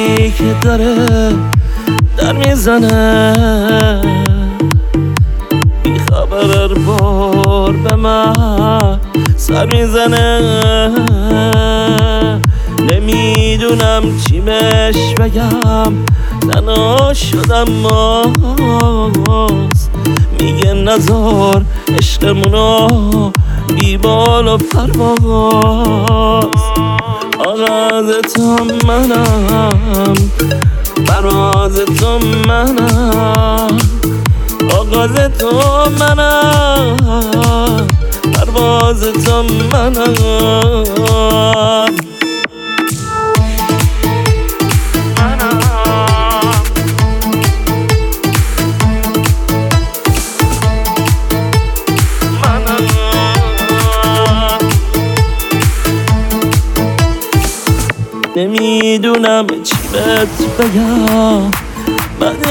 که داره در میزنه، بیخبر هر بار به من سر میزنه. نمیدونم چی بهش بگم، تنها شدم ماست. میگه نزار عشقمونو بی بال و پرواز. آغاز تو منم، پرواز تو منم. آغاز تو منم، پرواز تو منم. نمیدونم چی بهت بگم، بعد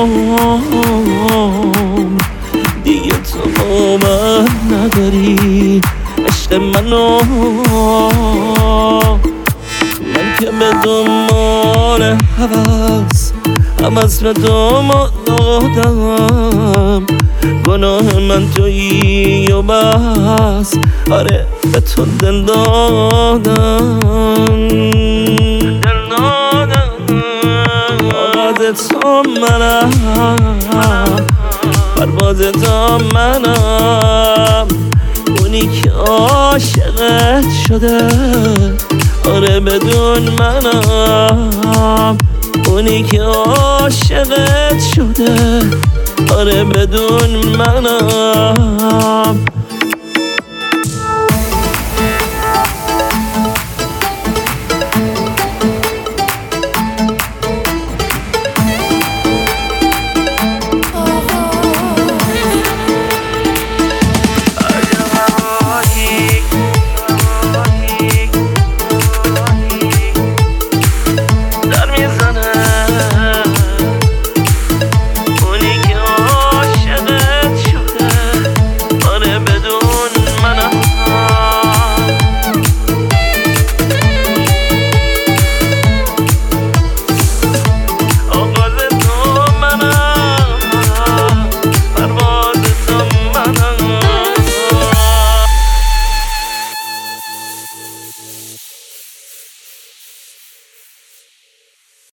یوم دیگه تو با من نداری عشق منو. من که به دنبال هوس به دنبال دادم. گناه من تویی و بس، آره به تو دل دادم. آغاز تو منم، پرواز تو منم. اونی که عاشقت شده، آره بدون منم. اونی که عاشقت شده، آره بدون منم.